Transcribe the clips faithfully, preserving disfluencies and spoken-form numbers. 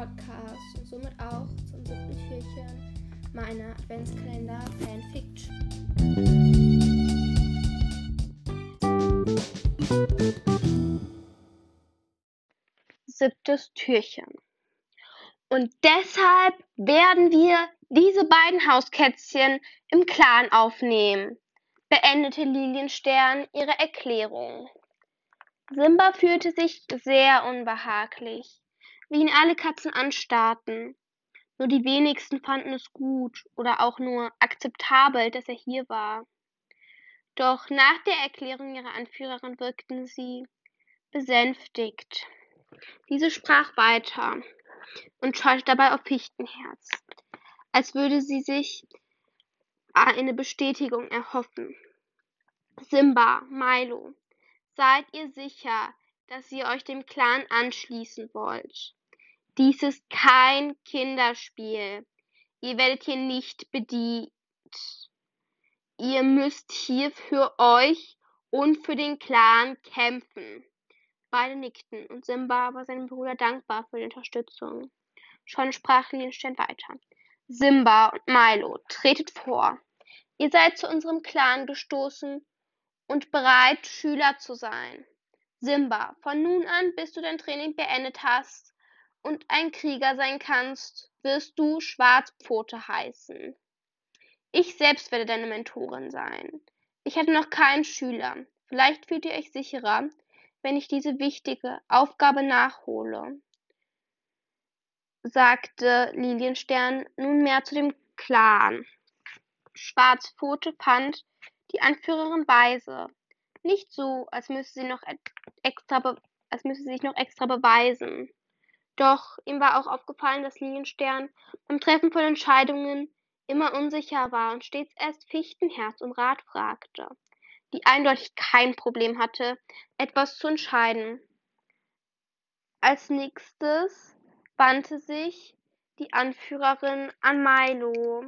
Podcast und somit auch zum siebten Türchen meiner Adventskalender Fanfiction. Siebtes Türchen. Und deshalb werden wir diese beiden Hauskätzchen im Clan aufnehmen, beendete Lilienstern ihre Erklärung. Simba fühlte sich sehr unbehaglich, wie ihn alle Katzen anstarrten. Nur die wenigsten fanden es gut oder auch nur akzeptabel, dass er hier war. Doch nach der Erklärung ihrer Anführerin wirkten sie besänftigt. Diese sprach weiter und schaute dabei auf Fichtenherz, als würde sie sich eine Bestätigung erhoffen. Simba, Milo, seid ihr sicher, dass ihr euch dem Clan anschließen wollt? Dies ist kein Kinderspiel. Ihr werdet hier nicht bedient. Ihr müsst hier für euch und für den Clan kämpfen. Beide nickten und Simba war seinem Bruder dankbar für die Unterstützung. Schon sprach Lilienstern weiter. Simba und Milo, tretet vor. Ihr seid zu unserem Clan gestoßen und bereit, Schüler zu sein. Simba, von nun an, bis du dein Training beendet hast und ein Krieger sein kannst, wirst du Schwarzpfote heißen. Ich selbst werde deine Mentorin sein. Ich hatte noch keinen Schüler. Vielleicht fühlt ihr euch sicherer, wenn ich diese wichtige Aufgabe nachhole, sagte Lilienstern nunmehr zu dem Clan. Schwarzpfote fand die Anführerin weise. Nicht so, als müsse sie noch extra, be- als müsse sie sich noch extra beweisen. Doch ihm war auch aufgefallen, dass Lilienstern beim Treffen von Entscheidungen immer unsicher war und stets erst Fichtenherz um Rat fragte, die eindeutig kein Problem hatte, etwas zu entscheiden. Als nächstes wandte sich die Anführerin an Milo.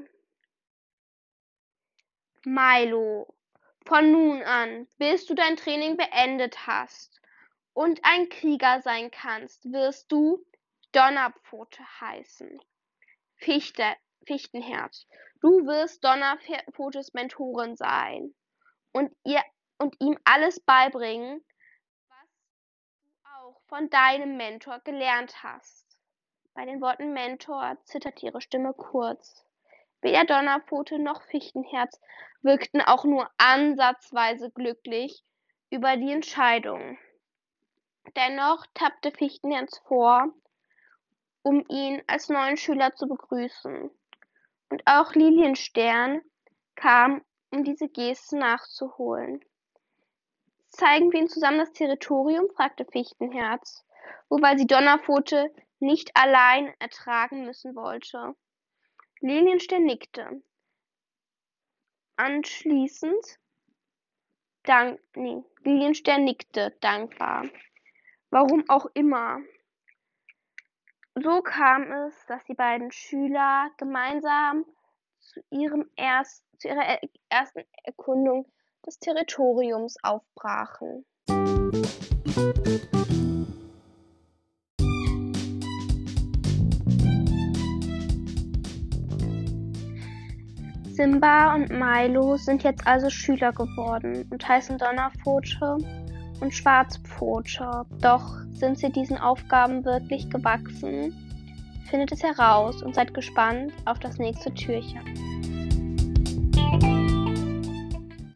Milo, von nun an, bis du dein Training beendet hast und ein Krieger sein kannst, wirst du Donnerpfote heißen. Fichte, Fichtenherz, du wirst Donnerpfotes Mentorin sein und, ihr, und ihm alles beibringen, was du auch von deinem Mentor gelernt hast. Bei den Worten Mentor zitterte ihre Stimme kurz. Weder Donnerpfote noch Fichtenherz wirkten auch nur ansatzweise glücklich über die Entscheidung. Dennoch tappte Fichtenherz vor, um ihn als neuen Schüler zu begrüßen. Und auch Lilienstern kam, um diese Geste nachzuholen. Zeigen wir ihnen zusammen das Territorium? Fragte Fichtenherz, wobei sie Donnerpfote nicht allein ertragen müssen wollte. Lilienstern nickte. Anschließend dank, nee, Lilienstern nickte dankbar. Warum auch immer. So kam es, dass die beiden Schüler gemeinsam zu, ihrem erst, zu ihrer er- ersten Erkundung des Territoriums aufbrachen. Simba und Milo sind jetzt also Schüler geworden und heißen Donnerpfote und Schwarzpfote. Doch sind sie diesen Aufgaben wirklich gewachsen? Findet es heraus und seid gespannt auf das nächste Türchen.